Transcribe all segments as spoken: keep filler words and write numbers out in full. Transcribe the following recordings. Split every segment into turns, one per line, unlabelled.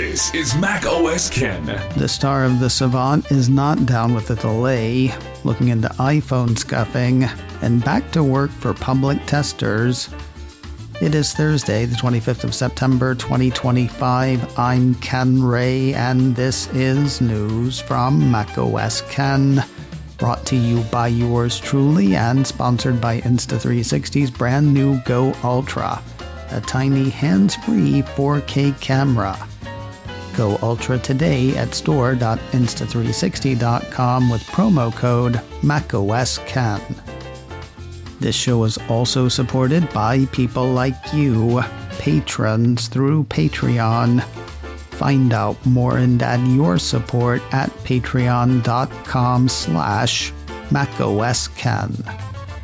This is Mac O S Ken.
The star of the Savant is not down with the delay, looking into iPhone scuffing, and back to work for public testers. It is Thursday, the twenty-fifth of September, twenty twenty-five. I'm Ken Ray, and this is news from Mac O S Ken. Brought to you by yours truly and sponsored by Insta three sixty's brand new Go Ultra, a tiny hands-free four K camera. Go Ultra today at store dot insta three sixty dot com with promo code Mac O S Ken. This show is also supported by people like you, patrons through Patreon. Find out more and add your support at patreon.com slash macosken.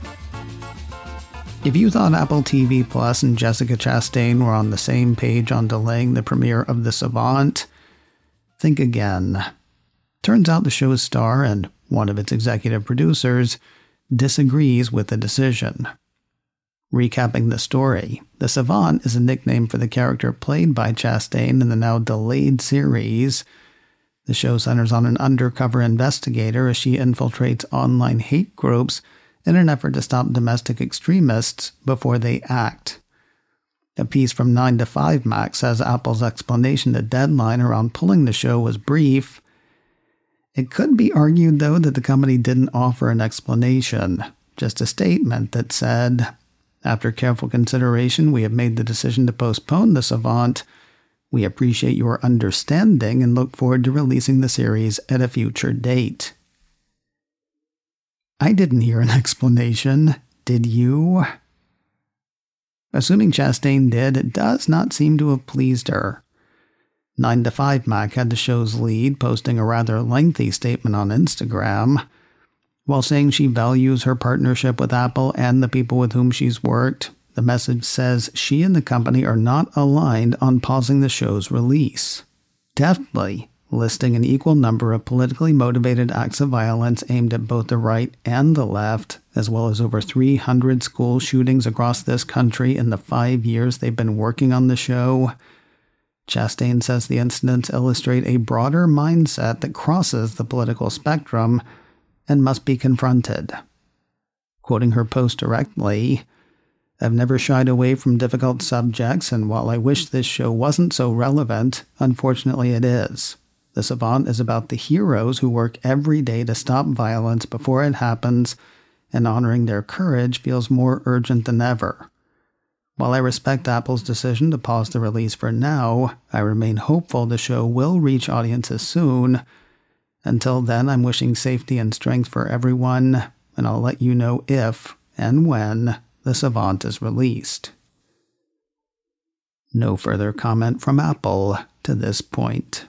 If you thought Apple T V Plus and Jessica Chastain were on the same page on delaying the premiere of The Savant, think again. Turns out the show's star and one of its executive producers disagrees with the decision. Recapping the story, The Savant is a nickname for the character played by Chastain in the now delayed series. The show centers on an undercover investigator as she infiltrates online hate groups in an effort to stop domestic extremists before they act. A piece from nine to five Mac says Apple's explanation to Deadline around pulling the show was brief. It could be argued, though, that the company didn't offer an explanation, just a statement that said, "After careful consideration, we have made the decision to postpone The Savant. We appreciate your understanding and look forward to releasing the series at a future date." I didn't hear an explanation. Did you? Assuming Chastain did, it does not seem to have pleased her. nine to five Mac had the show's lead posting a rather lengthy statement on Instagram. While saying she values her partnership with Apple and the people with whom she's worked, the message says she and the company are not aligned on pausing the show's release, deftly listing an equal number of politically motivated acts of violence aimed at both the right and the left, as well as over three hundred school shootings across this country in the five years they've been working on the show. Chastain says the incidents illustrate a broader mindset that crosses the political spectrum and must be confronted. Quoting her post directly, "I've never shied away from difficult subjects, and while I wish this show wasn't so relevant, unfortunately it is. The Savant is about the heroes who work every day to stop violence before it happens, and honoring their courage feels more urgent than ever. While I respect Apple's decision to pause the release for now, I remain hopeful the show will reach audiences soon. Until then, I'm wishing safety and strength for everyone, and I'll let you know if and when The Savant is released." No further comment from Apple to this point.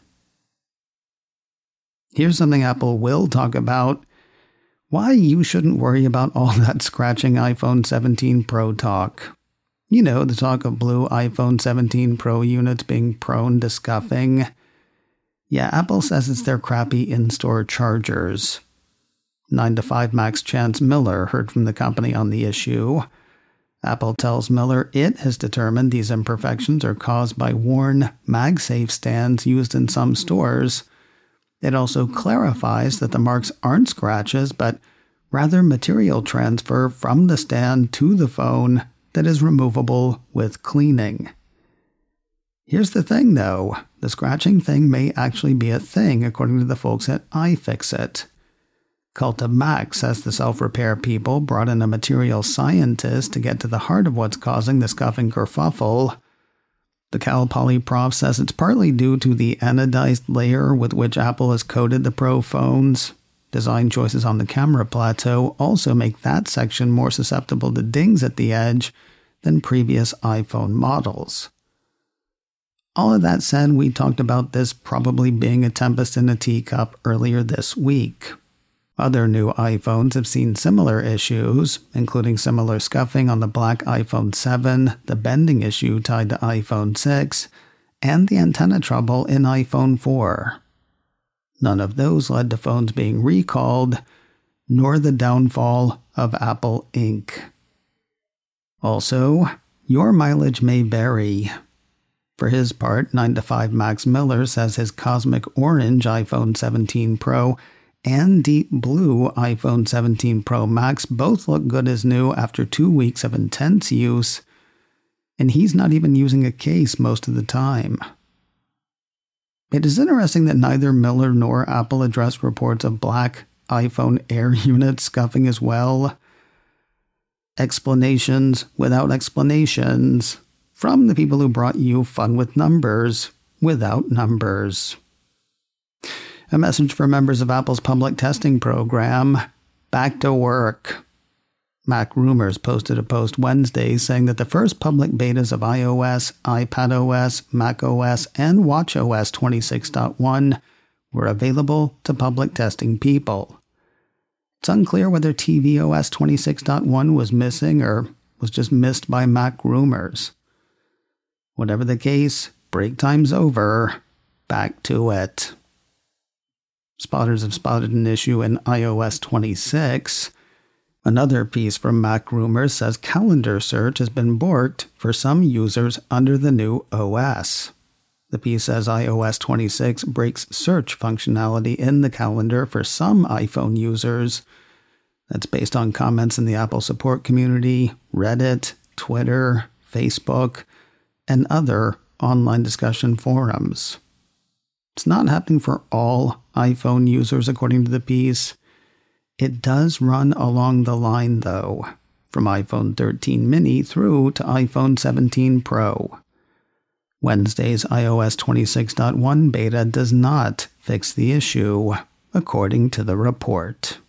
Here's something Apple will talk about: why you shouldn't worry about all that scratching iPhone seventeen Pro talk. You know, the talk of blue iPhone seventeen Pro units being prone to scuffing. Yeah, Apple says it's their crappy in-store chargers. nine to five Mac's Chance Miller heard from the company on the issue. Apple tells Miller it has determined these imperfections are caused by worn MagSafe stands used in some stores. It also clarifies that the marks aren't scratches, but rather material transfer from the stand to the phone that is removable with cleaning. Here's the thing, though. The scratching thing may actually be a thing, according to the folks at iFixit. Cult of Mac says the self-repair people brought in a material scientist to get to the heart of what's causing the scuffing kerfuffle. The Cal Poly prof says it's partly due to the anodized layer with which Apple has coated the Pro phones. Design choices on the camera plateau also make that section more susceptible to dings at the edge than previous iPhone models. All of that said, we talked about this probably being a tempest in a teacup earlier this week. Other new iPhones have seen similar issues, including similar scuffing on the black iPhone seven, the bending issue tied to iPhone six, and the antenna trouble in iPhone four. None of those led to phones being recalled, nor the downfall of Apple Incorporated. Also, your mileage may vary. For his part, nine to five Max Miller says his Cosmic Orange iPhone seventeen Pro and Deep Blue iPhone seventeen Pro Max both look good as new after two weeks of intense use, and he's not even using a case most of the time. It is interesting that neither Miller nor Apple addressed reports of black iPhone Air units scuffing as well. Explanations without explanations from the people who brought you fun with numbers without numbers. A message for members of Apple's public testing program: back to work. MacRumors posted a post Wednesday saying that the first public betas of iOS, iPadOS, macOS, and watchOS twenty-six point one were available to public testing people. It's unclear whether tvOS twenty-six point one was missing or was just missed by MacRumors. Whatever the case, break time's over. Back to it. Spotters have spotted an issue in iOS twenty-six. Another piece from MacRumors says calendar search has been borked for some users under the new O S. The piece says iOS twenty-six breaks search functionality in the calendar for some iPhone users. That's based on comments in the Apple support community, Reddit, Twitter, Facebook, and other online discussion forums. It's not happening for all iPhone users, according to the piece. It does run along the line, though, from iPhone thirteen mini through to iPhone seventeen Pro. Wednesday's iOS twenty-six point one beta does not fix the issue, according to the report.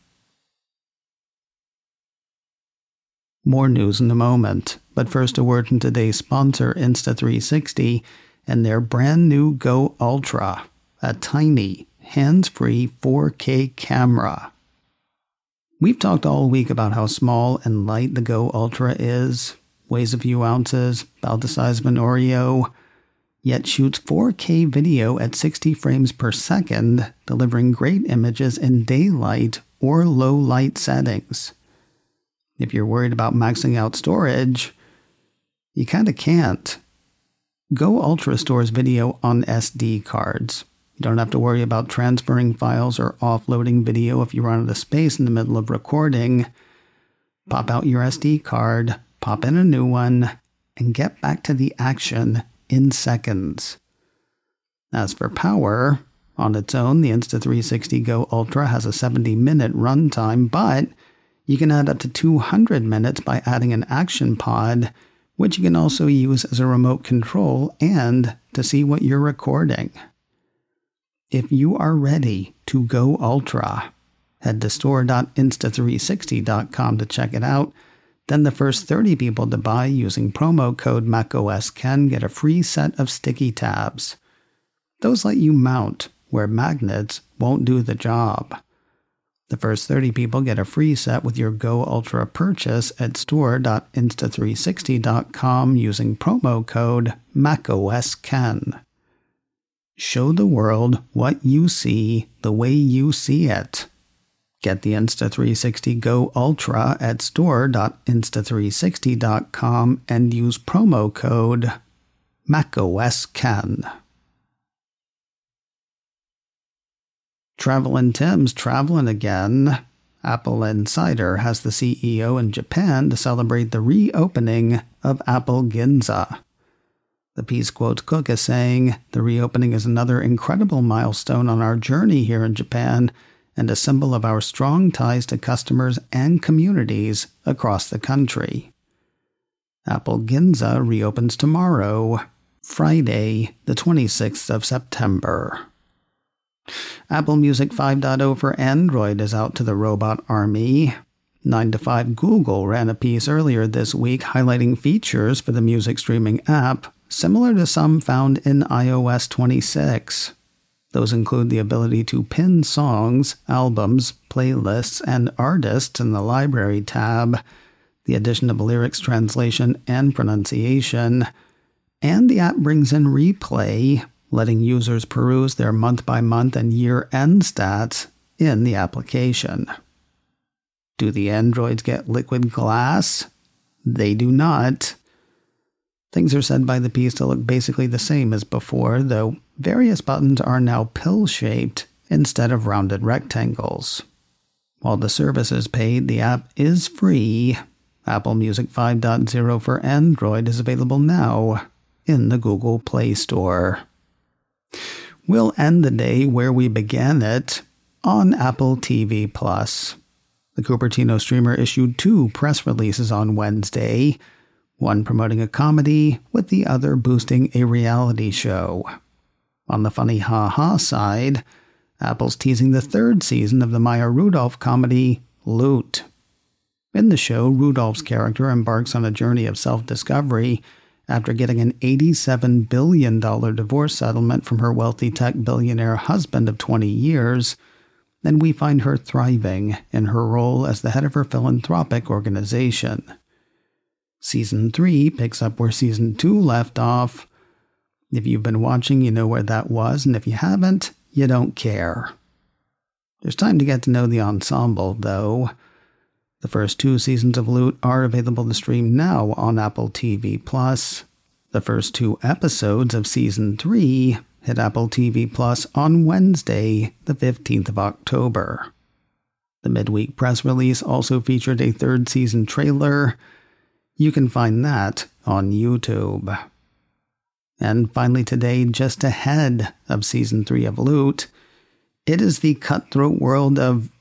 More news in a moment, but first a word from today's sponsor, Insta three sixty, and their brand new Go Ultra, a tiny, hands-free four K camera. We've talked all week about how small and light the Go Ultra is, weighs a few ounces, about the size of an Oreo, yet shoots four K video at sixty frames per second, delivering great images in daylight or low light settings. If you're worried about maxing out storage, you kinda can't. Go Ultra stores video on S D cards. You don't have to worry about transferring files or offloading video if you run out of space in the middle of recording. Pop out your S D card, pop in a new one, and get back to the action in seconds. As for power, on its own, the Insta three sixty Go Ultra has a seventy minute runtime, but you can add up to two hundred minutes by adding an action pod, which you can also use as a remote control and to see what you're recording. If you are ready to go ultra, head to store dot insta three sixty dot com to check it out. Then the first thirty people to buy using promo code MacOSKen get a free set of sticky tabs. Those let you mount where magnets won't do the job. The first thirty people get a free set with your Go Ultra purchase at store dot insta three sixty dot com using promo code MacOSKen. Show the world what you see the way you see it. Get the Insta three sixty Go Ultra at store dot insta three sixty dot com and use promo code MacOSKen. Travelin' Tim's traveling again. Apple Insider has the C E O in Japan to celebrate the reopening of Apple Ginza. The piece quotes Cook as saying, "The reopening is another incredible milestone on our journey here in Japan and a symbol of our strong ties to customers and communities across the country." Apple Ginza reopens tomorrow, Friday, the twenty-sixth of September. Apple Music five point oh for Android is out to the robot army. nine to five Google ran a piece earlier this week highlighting features for the music streaming app, similar to some found in iOS twenty-six. Those include the ability to pin songs, albums, playlists, and artists in the Library tab, the addition of lyrics translation and pronunciation, and the app brings in Replay, letting users peruse their month-by-month and year-end stats in the application. Do the Androids get liquid glass? They do not. Things are said by the piece to look basically the same as before, though various buttons are now pill-shaped instead of rounded rectangles. While the service is paid, the app is free. Apple Music five point oh for Android is available now in the Google Play Store. We'll end the day where we began it, on Apple T V Plus. The Cupertino streamer issued two press releases on Wednesday, one promoting a comedy, with the other boosting a reality show. On the funny ha-ha side, Apple's teasing the third season of the Maya Rudolph comedy, Loot. In the show, Rudolph's character embarks on a journey of self-discovery after getting an eighty-seven billion dollars divorce settlement from her wealthy tech billionaire husband of twenty years, and we find her thriving in her role as the head of her philanthropic organization. Season three picks up where Season two left off. If you've been watching, you know where that was, and if you haven't, you don't care. There's time to get to know the ensemble, though. The first two seasons of Loot are available to stream now on Apple T V Plus. The first two episodes of Season three hit Apple T V Plus on Wednesday, the fifteenth of October. The midweek press release also featured a third season trailer. You can find that on YouTube. And finally today, just ahead of Season three of Loot, it is the cutthroat world of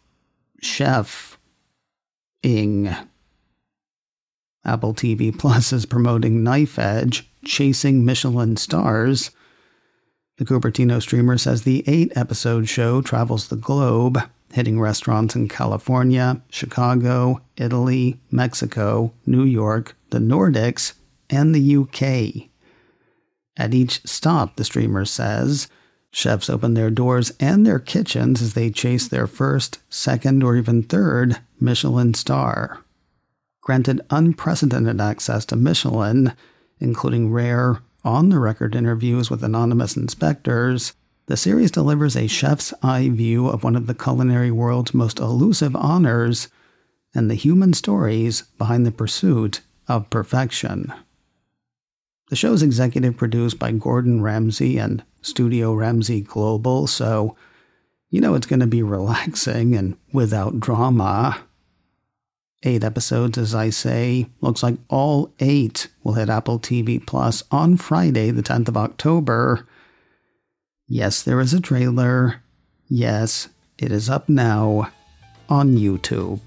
chef-ing. Apple T V Plus is promoting Knife Edge, Chasing Michelin Stars. The Cupertino streamer says the eight-episode show travels the globe, hitting restaurants in California, Chicago, Italy, Mexico, New York, the Nordics, and the U K. At each stop, the streamer says, chefs open their doors and their kitchens as they chase their first, second, or even third Michelin star. Granted unprecedented access to Michelin, including rare, on-the-record interviews with anonymous inspectors, the series delivers a chef's eye view of one of the culinary world's most elusive honors and the human stories behind the pursuit of perfection. The show is executive produced by Gordon Ramsay and Studio Ramsay Global, so you know it's going to be relaxing and without drama. Eight episodes, as I say. Looks like all eight will hit Apple T V Plus on Friday, the tenth of October. Yes, there is a trailer. Yes, it is up now on YouTube.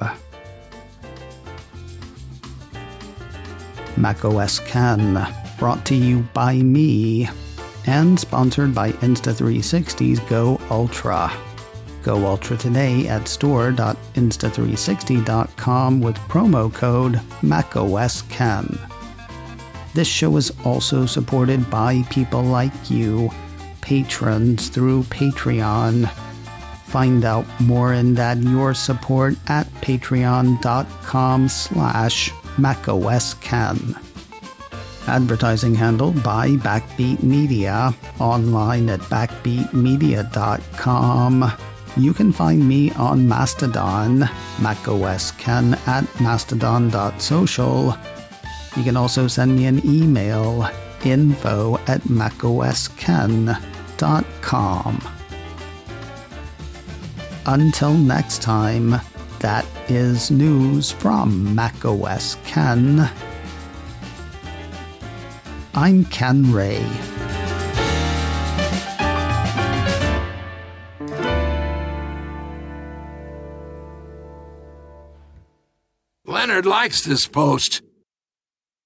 macOS Can, brought to you by me, and sponsored by Insta three sixty's Go Ultra. Go Ultra today at store dot insta three sixty dot com with promo code macOS Can. This show is also supported by people like you, patrons through Patreon. Find out more and add your support at patreon dot com slash macOS Can. Advertising handled by Backbeat Media, online at backbeat media dot com. You can find me on Mastodon, macOS Ken at mastodon dot social. You can also send me an email, info at macos ken dot com. Until next time, that is news from macOS Ken. I'm Ken Ray.
Leonard likes this post.